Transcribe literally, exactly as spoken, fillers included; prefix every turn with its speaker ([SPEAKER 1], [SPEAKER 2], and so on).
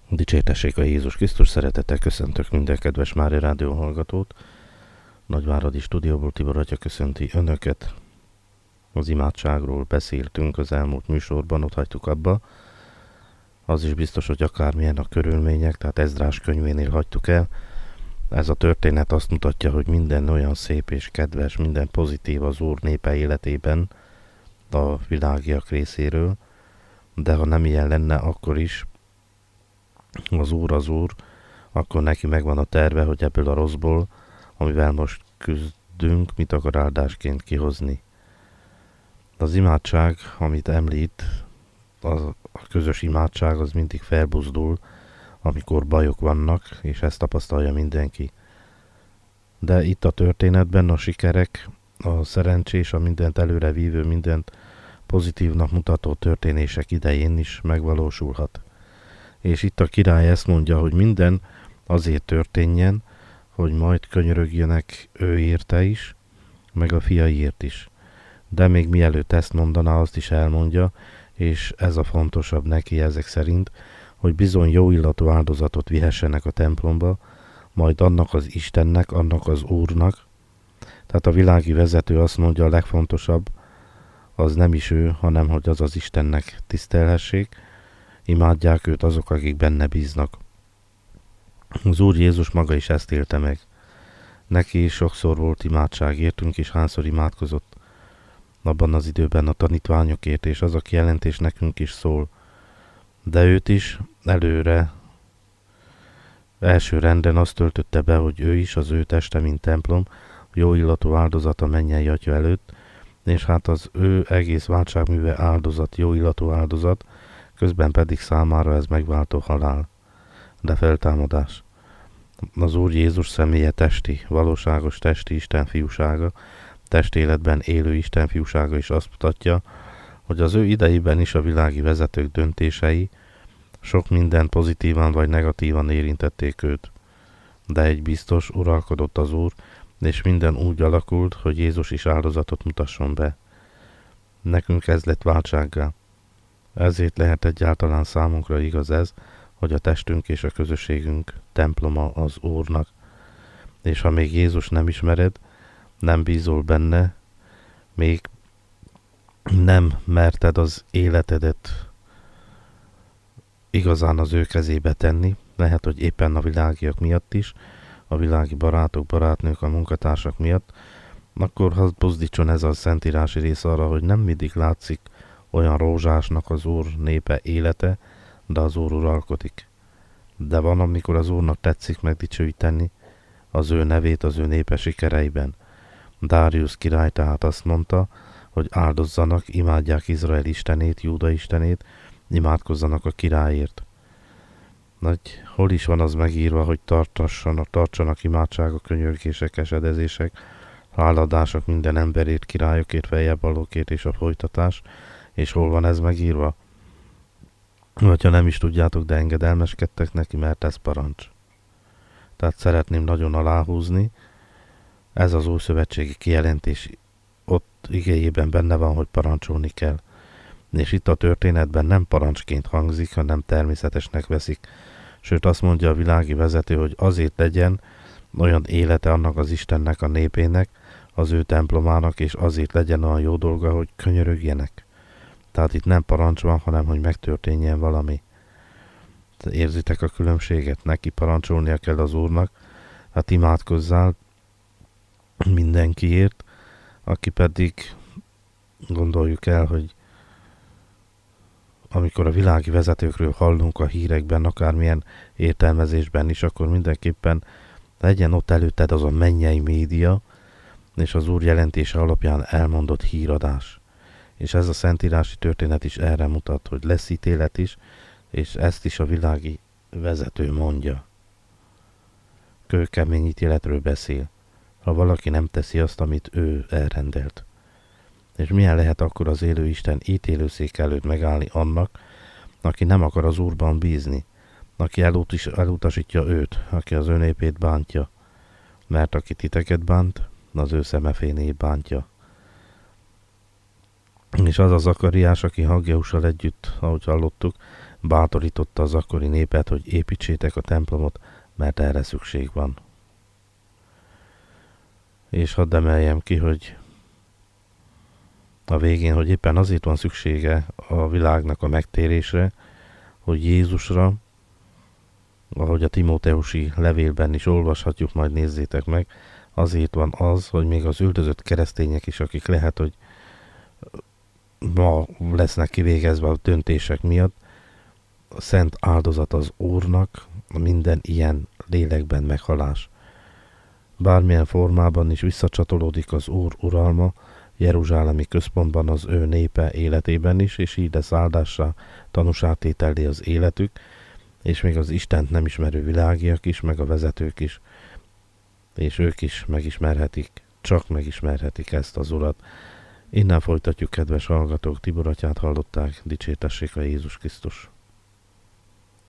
[SPEAKER 1] Dicsértessék a Jézus Krisztus, szeretettel köszöntök minden kedves Mária Rádió hallgatót. Nagyváradi stúdióból Tibor atya köszönti önöket. Az imádságról beszéltünk az elmúlt műsorban, ott hagytuk abba. Az is biztos, hogy akármilyen a körülmények, tehát Ezdrás könyvénél hagytuk el. Ez a történet azt mutatja, hogy minden olyan szép és kedves, minden pozitív az Úr népe életében, a világiak részéről, de ha nem ilyen lenne, akkor is az Úr az Úr, akkor neki megvan a terve, hogy ebből a rosszból, amivel most küzdünk, mit akar áldásként kihozni. Az imádság, amit említ, az, a közös imádság az mindig felbuzdul, amikor bajok vannak, és ezt tapasztalja mindenki. De itt a történetben a sikerek, a szerencsés, a mindent előrevívő, mindent pozitívnak mutató történések idején is megvalósulhat. És itt a király ezt mondja, hogy minden azért történjen, hogy majd könyörögjenek ő érte is, meg a fiaiért is. De még mielőtt ezt mondaná, azt is elmondja, és ez a fontosabb neki ezek szerint, hogy bizony jó illatú áldozatot vihessenek a templomba, majd annak az Istennek, annak az Úrnak. Tehát a világi vezető azt mondja, a legfontosabb, az nem is ő, hanem hogy az az Istennek tisztelhessék, imádják őt azok, akik benne bíznak. Az Úr Jézus maga is ezt élte meg. Neki is sokszor volt imádság, értünk is hányszor imádkozott abban az időben a tanítványokért, és az a kijelentés nekünk is szól. De őt is előre, első renden azt töltötte be, hogy ő is, az ő teste, mint templom, jó illatú áldozat a mennyei Atya előtt, és hát az ő egész váltságműve áldozat, jó illatú áldozat, közben pedig számára ez megváltó halál, de feltámadás. Az Úr Jézus személye testi, valóságos testi Isten fiúsága, testéletben élő Isten fiúsága is azt mutatja, hogy az ő idejében is a világi vezetők döntései sok mindent pozitívan vagy negatívan érintették őt. De egy biztos, uralkodott az Úr, és minden úgy alakult, hogy Jézus is áldozatot mutasson be. Nekünk ez lett váltsággá. Ezért lehet egyáltalán számunkra igaz ez, hogy a testünk és a közösségünk temploma az Úrnak. És ha még Jézus nem ismered, nem bízol benne, még nem merted az életedet igazán az ő kezébe tenni, lehet, hogy éppen a világiak miatt is, a világi barátok, barátnők, a munkatársak miatt, akkor hadd buzdítson ez a szentírási rész arra, hogy nem mindig látszik olyan rózsásnak az Úr népe élete, de az Úr uralkodik. De van, amikor az Úrnak tetszik megdicsőíteni az ő nevét az ő népe sikereiben. Dáriusz király tehát azt mondta, hogy áldozzanak, imádják Izrael istenét, Júda istenét, imádkozzanak a királyért. Nagy, hol is van az megírva, hogy tartassanak, tartsanak imádságok, könyörgések, esedezések, háladások minden emberért, királyokért, feljebb valókért és a folytatás, és hol van ez megírva? Vagy ha nem is tudjátok, de engedelmeskedtek neki, mert ez parancs. Tehát szeretném nagyon aláhúzni, ez az ószövetségi kijelentés ott igéjében benne van, hogy parancsolni kell. És itt a történetben nem parancsként hangzik, hanem természetesnek veszik. Sőt azt mondja a világi vezető, hogy azért legyen olyan élete annak az Istennek, a népének, az ő templomának, és azért legyen olyan jó dolga, hogy könyörögjenek. Tehát itt nem parancs van, hanem hogy megtörténjen valami. Érzitek a különbséget? Neki parancsolnia kell az Úrnak, hát imádkozzál mindenkiért, aki pedig gondoljuk el, hogy amikor a világi vezetőkről hallunk a hírekben, akármilyen értelmezésben is, akkor mindenképpen legyen ott előtted az a mennyei média, és az Úr jelentése alapján elmondott híradás. És ez a szentírási történet is erre mutat, hogy lesz ítélet is, és ezt is a világi vezető mondja. Kőkemény ítéletről beszél, ha valaki nem teszi azt, amit ő elrendelt. És milyen lehet akkor az élő Isten ítélőszék előtt megállni annak, aki nem akar az Úrban bízni, aki elutas, elutasítja őt, aki az ő népét bántja, mert aki titeket bánt, az ő szemeféné bántja. És az a Zakariás, aki Haggeussal együtt, ahogy hallottuk, bátorította az akkori népet, hogy építsétek a templomot, mert erre szükség van. És hadd emeljem ki, hogy a végén, hogy éppen azért van szüksége a világnak a megtérésre, hogy Jézusra, ahogy a Timóteusi levélben is olvashatjuk, majd nézzétek meg, azért van az, hogy még az üldözött keresztények is, akik lehet, hogy ma lesznek kivégezve a döntések miatt, a szent áldozat az Úrnak, minden ilyen lélekben meghalás. Bármilyen formában is visszacsatolódik az Úr uralma, jeruzsálemi központban az ő népe életében is, és így lesz áldássá, tanúsátétellé az életük, és még az Istent nem ismerő világiak is, meg a vezetők is, és ők is megismerhetik, csak megismerhetik ezt az Urat. Innen folytatjuk, kedves hallgatók, Tibor atyát hallották, dicsértessék a Jézus Krisztus.